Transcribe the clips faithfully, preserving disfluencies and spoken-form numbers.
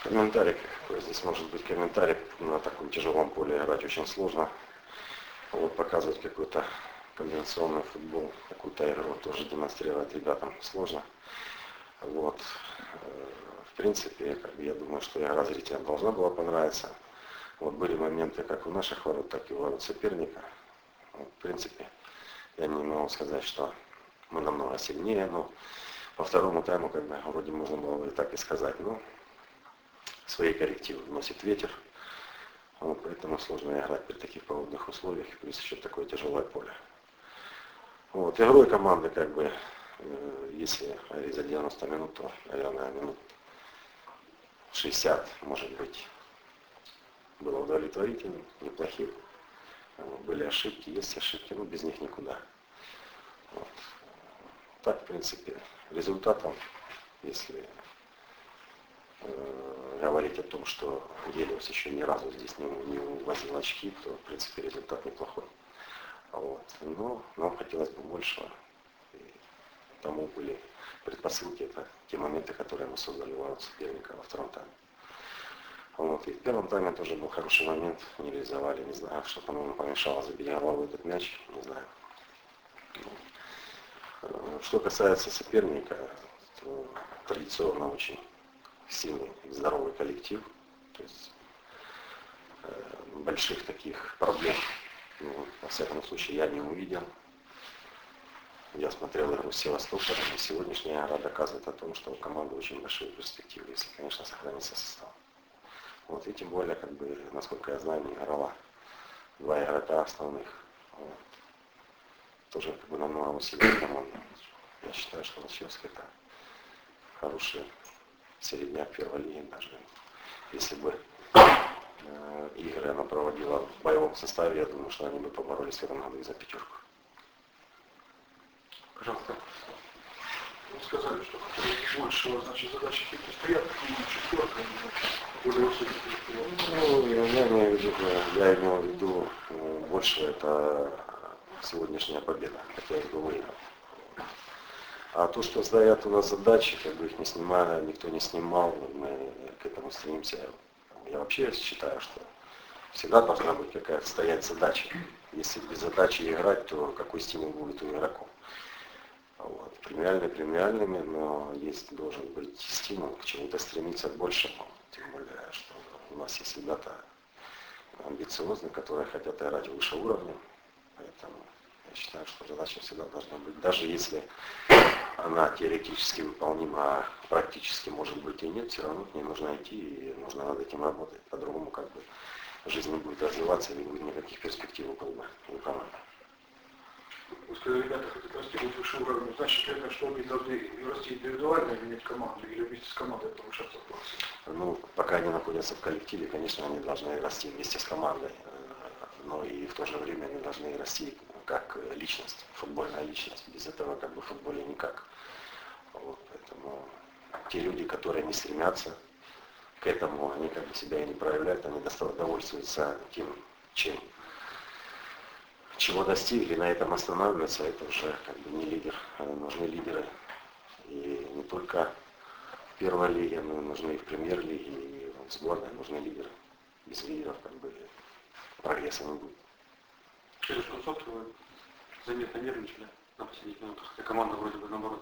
Комментарий какой здесь может быть комментарий, на таком тяжелом поле играть очень сложно. Вот показывать какой-то комбинационный футбол, какую-то игру тоже демонстрировать ребятам сложно. Вот. В принципе, как бы, я думаю, что игра зрителям должна была понравиться. Вот были моменты как у наших ворот, так и у ворот соперника. Вот, в принципе, я не могу сказать, что мы намного сильнее, но по второму тайму, как бы, вроде можно было бы так и сказать, но свои коррективы вносит ветер. Вот, поэтому сложно играть при таких погодных условиях, плюс еще такое тяжелое поле. Вот, игрой команды, как бы, э, если говорить за девяносто минут, то, наверное, минут шестьдесят, может быть, было удовлетворительным, неплохим. Были ошибки, есть ошибки, но без них никуда. Вот. Так, в принципе, результатом, если э, говорить о том, что Гелиос еще ни разу здесь не, не увозил очки, то, в принципе, результат неплохой. Вот. Но нам хотелось бы большего. И тому были предпосылки, это те моменты, которые мы создали у ворот соперника во втором тайме. Вот. И в первом тайме тоже был хороший момент, не реализовали, не знаю, что, по-моему, помешало забить головой этот мяч, не знаю. Что касается соперника, то традиционно очень сильный, здоровый коллектив, то есть э, больших таких проблем, ну, во всяком случае, я не увидел. Я смотрел игру с Севастополем, и сегодняшняя игра доказывает о том, что у команды очень большие перспективы, если, конечно, сохранится состав. Вот, и тем более, как бы, насколько я знаю, не играла два игрока основных. Вот. Тоже, как бы, намного усилила команду. Я считаю, что Лосевск это хороший середняк первой лиги, даже если бы э, игры она проводила в боевом составе, я думаю, что они бы поборолись в этом году и за пятерку. Пожалуйста. Вы сказали, что большего, значит, задачи какие-то стоят, четверка, более высокие. Ну, я имею в виду, я имел в виду больше это сегодняшняя победа, хотелось бы выиграть. А то, что стоят у нас задачи, как бы их не снимали, никто не снимал, мы к этому стремимся. Я вообще считаю, что всегда должна быть какая-то стоять задача. Если без задачи играть, то какой стимул будет у игроков? Вот. Премиальные премиальными, но есть должен быть стимул к чему-то стремиться к большему. Тем более, что у нас есть ребята амбициозные, которые хотят играть выше уровня. Поэтому я считаю, что задача всегда должна быть. Даже если она теоретически выполнима, а практически, может быть, и нет, все равно к ней нужно идти и нужно над этим работать. По-другому, как бы, жизнь не будет развиваться, и не будет никаких перспектив у клуба и у команды. Вы сказали, ребята хотят расти выше уровня. Значит, это что они должны расти индивидуально или иметь команду, или вместе с командой повышаться в классе? Ну, пока они находятся в коллективе, конечно, они должны расти вместе с командой. Но и в то же время они должны расти как личность, футбольная личность. Без этого, как бы, в футболе никак. Вот, поэтому те люди, которые не стремятся к этому, они, как бы, себя и не проявляют, они довольствуются тем, чем, чего достигли, на этом останавливаются, это уже, как бы, не лидер. Нужны лидеры. И не только в первой лиге, но нужны и в премьер-лиге, и в сборной нужны лидеры. Без лидеров, как бы, прогресса не будет. Через концовку вы заметно нервничали на последних минутах, и команда вроде бы наоборот.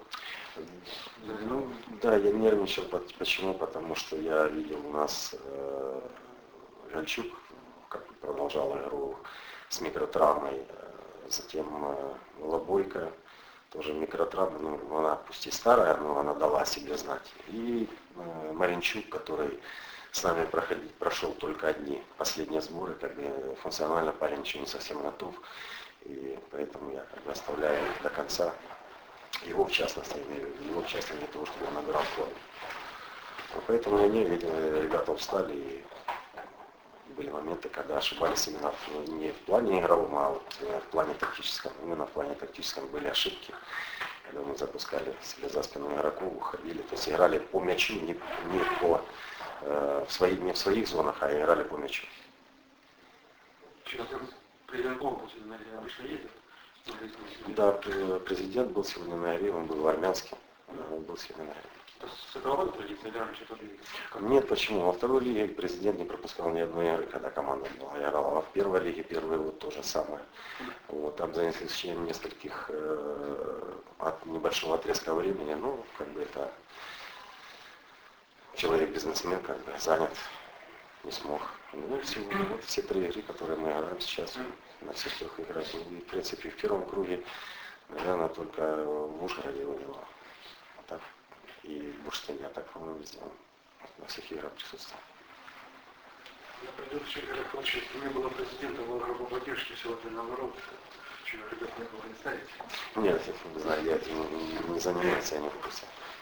Ну, да, я нервничал. Почему? Потому что я видел у нас э, Гальчук, как бы, продолжал игру с микротравмой, затем э, Лобойко, тоже микротравма, ну, она пусть и старая, но она дала о себе знать. И э, Маринчук, который с нами проходить, прошел только одни последние сборы, как бы, функционально парень еще не совсем готов, и поэтому я, как бы, оставляю до конца его, в частности, его в частности для того, чтобы он набирал форму. Поэтому я не видел, ребята устали, и были моменты, когда ошибались именно в, не в плане игровом, а вот в плане тактическом. Именно в плане тактическом были ошибки, когда мы запускали себе за спину игроков, уходили, то есть играли по мячу, не, не, по, э, в свои, не в своих зонах, а играли по мячу. Президент области, наверное, обычно ездит? Да, президент был сегодня на Аре, он был в Армянске, он был сегодня на Аре. С этого года традиция, да, раньше тоже видел? Нет, почему? Во второй лиге президент не пропускал ни одной игры, когда команда была играла. А в первой лиге первый вот то же самое. Вот, там за исключением нескольких э, от небольшого отрезка времени, ну, как бы это человек-бизнесмен, как бы занят, не смог. Ну, всего, вот все три игры, которые мы играем сейчас, на всех трех играх. И, в принципе, в первом круге, наверное, только в Ужгороде вывела. А так, и в Бурштине, а так, по-моему, везде на всех играх присутствовал. На предыдущих играх, получается, не было президента Волгоградской, сегодня наоборот, чего ребят не было, не знаете? Нет, я не знаю, я этим не, не занимаюсь, я не в курсе.